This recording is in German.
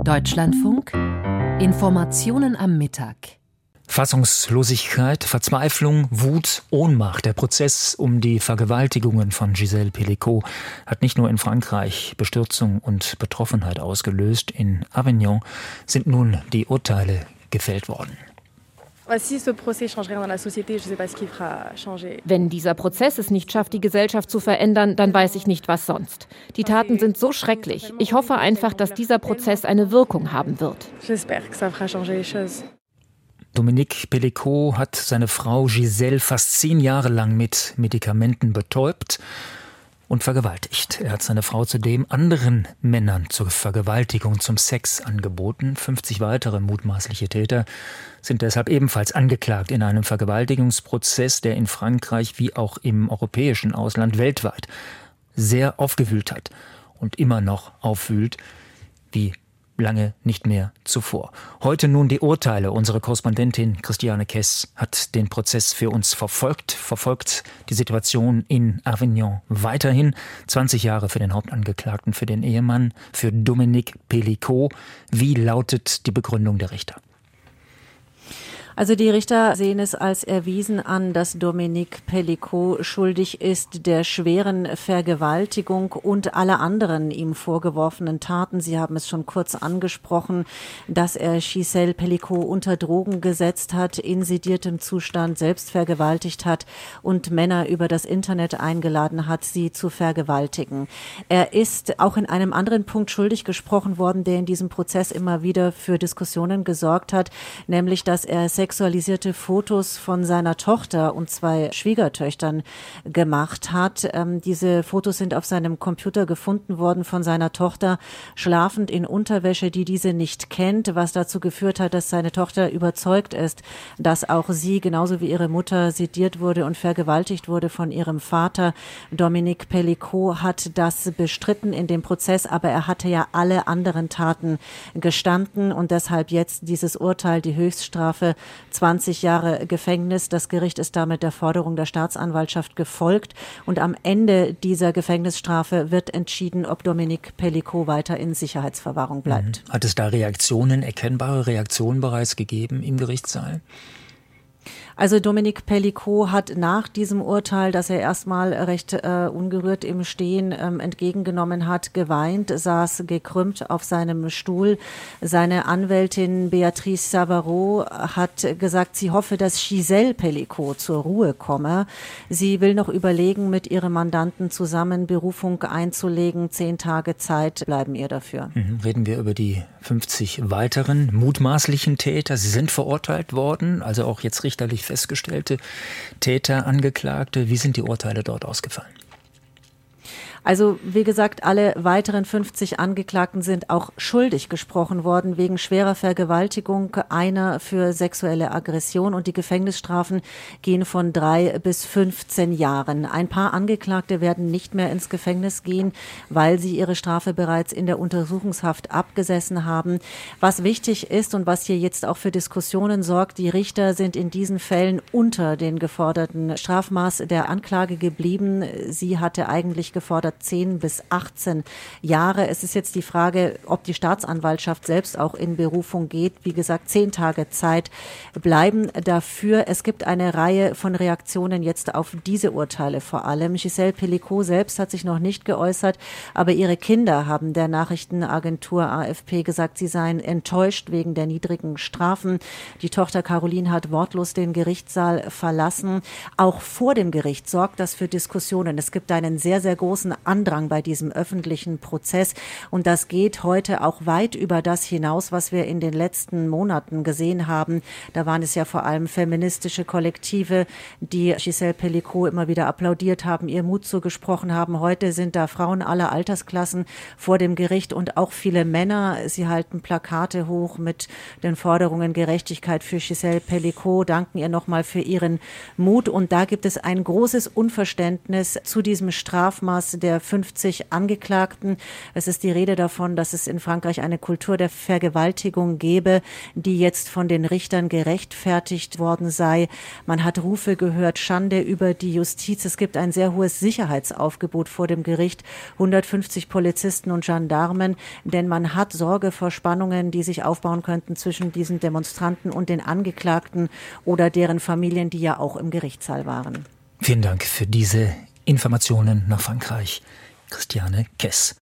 Deutschlandfunk. Informationen am Mittag. Fassungslosigkeit, Verzweiflung, Wut, Ohnmacht. Der Prozess um die Vergewaltigungen von Gisèle Pelicot hat nicht nur in Frankreich Bestürzung und Betroffenheit ausgelöst. In Avignon sind nun die Urteile gefällt worden. Wenn dieser Prozess es nicht schafft, die Gesellschaft zu verändern, dann weiß ich nicht, was sonst. Die Taten sind so schrecklich. Ich hoffe einfach, dass dieser Prozess eine Wirkung haben wird. Dominique Pelicot hat seine Frau Gisèle fast 10 Jahre lang mit Medikamenten betäubt und vergewaltigt. Er hat seine Frau zudem anderen Männern zur Vergewaltigung, zum Sex angeboten. 50 weitere mutmaßliche Täter sind deshalb ebenfalls angeklagt in einem Vergewaltigungsprozess, der in Frankreich wie auch im europäischen Ausland weltweit sehr aufgewühlt hat und immer noch aufwühlt, wie lange nicht mehr zuvor. Heute nun die Urteile. Unsere Korrespondentin Christiane Kess hat den Prozess für uns verfolgt die Situation in Avignon weiterhin. 20 Jahre für den Hauptangeklagten, für den Ehemann, für Dominique Pelicot. Wie lautet die Begründung der Richter? Also die Richter sehen es als erwiesen an, dass Dominique Pelicot schuldig ist der schweren Vergewaltigung und aller anderen ihm vorgeworfenen Taten. Sie haben es schon kurz angesprochen, dass er Gisèle Pelicot unter Drogen gesetzt hat, in sediertem Zustand selbst vergewaltigt hat und Männer über das Internet eingeladen hat, sie zu vergewaltigen. Er ist auch in einem anderen Punkt schuldig gesprochen worden, der in diesem Prozess immer wieder für Diskussionen gesorgt hat, nämlich, dass er sexualisierte Fotos von seiner Tochter und 2 Schwiegertöchtern gemacht hat. Diese Fotos sind auf seinem Computer gefunden worden von seiner Tochter, schlafend in Unterwäsche, die diese nicht kennt, was dazu geführt hat, dass seine Tochter überzeugt ist, dass auch sie, genauso wie ihre Mutter, sediert wurde und vergewaltigt wurde von ihrem Vater. Dominique Pelicot hat das bestritten in dem Prozess, aber er hatte ja alle anderen Taten gestanden und deshalb jetzt dieses Urteil, die Höchststrafe 20 Jahre Gefängnis. Das Gericht ist damit der Forderung der Staatsanwaltschaft gefolgt. Und am Ende dieser Gefängnisstrafe wird entschieden, ob Dominique Pelicot weiter in Sicherheitsverwahrung bleibt. Hat es da erkennbare Reaktionen bereits gegeben im Gerichtssaal? Also Dominique Pelicot hat nach diesem Urteil, das er erstmal recht ungerührt im Stehen entgegengenommen hat, geweint, saß gekrümmt auf seinem Stuhl. Seine Anwältin Béatrice Savaro hat gesagt, sie hoffe, dass Gisèle Pelicot zur Ruhe komme. Sie will noch überlegen, mit ihrem Mandanten zusammen Berufung einzulegen. 10 Tage Zeit bleiben ihr dafür. Reden wir über die 50 weiteren mutmaßlichen Täter. Sie sind verurteilt worden, also auch jetzt richterlich festgestellte Täter, Angeklagte. Wie sind die Urteile dort ausgefallen? Also wie gesagt, alle weiteren 50 Angeklagten sind auch schuldig gesprochen worden wegen schwerer Vergewaltigung, einer für sexuelle Aggression und die Gefängnisstrafen gehen von 3 bis 15 Jahren. Ein paar Angeklagte werden nicht mehr ins Gefängnis gehen, weil sie ihre Strafe bereits in der Untersuchungshaft abgesessen haben. Was wichtig ist und was hier jetzt auch für Diskussionen sorgt, die Richter sind in diesen Fällen unter den geforderten Strafmaß der Anklage geblieben. Sie hatte eigentlich gefordert 10 bis 18 Jahre. Es ist jetzt die Frage, ob die Staatsanwaltschaft selbst auch in Berufung geht. Wie gesagt, 10 Tage Zeit bleiben dafür. Es gibt eine Reihe von Reaktionen jetzt auf diese Urteile vor allem. Gisèle Pelicot selbst hat sich noch nicht geäußert, aber ihre Kinder haben der Nachrichtenagentur AFP gesagt, sie seien enttäuscht wegen der niedrigen Strafen. Die Tochter Caroline hat wortlos den Gerichtssaal verlassen. Auch vor dem Gericht sorgt das für Diskussionen. Es gibt einen sehr, sehr großen Andrang bei diesem öffentlichen Prozess. Und das geht heute auch weit über das hinaus, was wir in den letzten Monaten gesehen haben. Da waren es ja vor allem feministische Kollektive, die Gisèle Pelicot immer wieder applaudiert haben, ihr Mut zugesprochen haben. Heute sind da Frauen aller Altersklassen vor dem Gericht und auch viele Männer. Sie halten Plakate hoch mit den Forderungen Gerechtigkeit für Gisèle Pelicot, danken ihr nochmal für ihren Mut. Und da gibt es ein großes Unverständnis zu diesem Strafmaß der der 50 Angeklagten. Es ist die Rede davon, dass es in Frankreich eine Kultur der Vergewaltigung gebe, die jetzt von den Richtern gerechtfertigt worden sei. Man hat Rufe gehört, Schande über die Justiz. Es gibt ein sehr hohes Sicherheitsaufgebot vor dem Gericht, 150 Polizisten und Gendarmen, denn man hat Sorge vor Spannungen, die sich aufbauen könnten zwischen diesen Demonstranten und den Angeklagten oder deren Familien, die ja auch im Gerichtssaal waren. Vielen Dank für diese Informationen nach Frankreich, Christiane Kess.